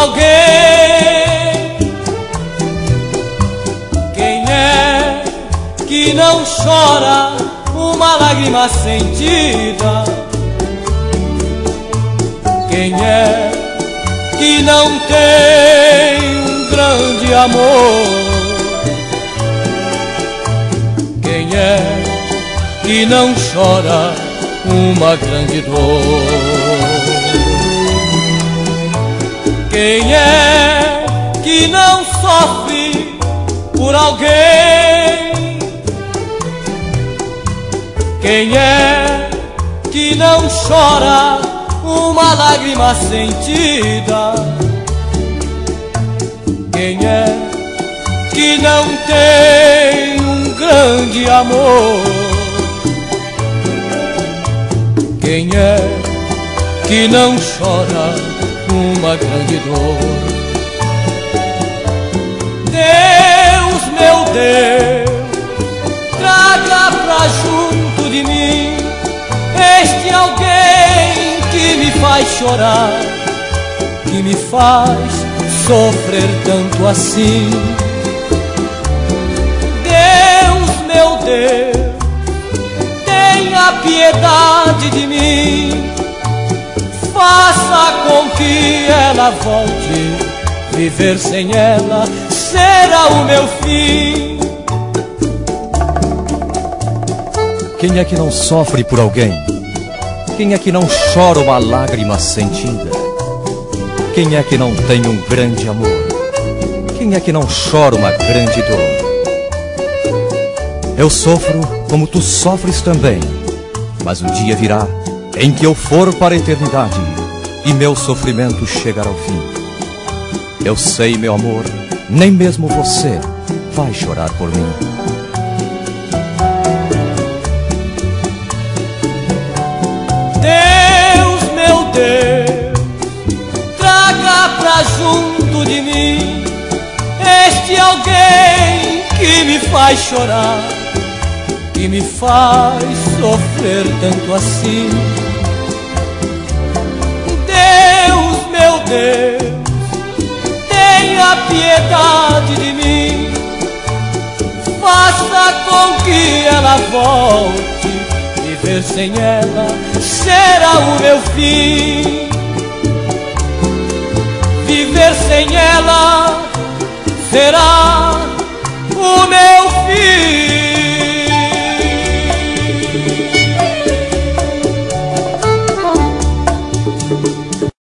alguém. Quem é que não chora uma lágrima sentida? Quem é que não tem um grande amor? Quem é que não chora uma grande dor? Quem é que não sofre por alguém? Quem é que não chora uma lágrima sentida? Quem é que não tem um grande amor? Quem é que não chora uma grande dor? Deus, meu Deus, traga pra junto de mim este alguém que me faz chorar, que me faz sofrer tanto assim. Deus, meu Deus, tenha piedade de mim, faça com que ela volte. Viver sem ela será o meu fim. Quem é que não sofre por alguém? Quem é que não chora uma lágrima sentida? Quem é que não tem um grande amor? Quem é que não chora uma grande dor? Eu sofro como tu sofres também, mas um dia virá em que eu for para a eternidade e meu sofrimento chegará ao fim. Eu sei, meu amor, nem mesmo você vai chorar por mim. Deus, meu Deus, traga pra junto de mim este alguém que me faz chorar, que me faz sofrer tanto assim. Deus, meu Deus, tenha piedade de mim, faça com que ela volte. Viver sem ela será o meu fim. Viver sem ela será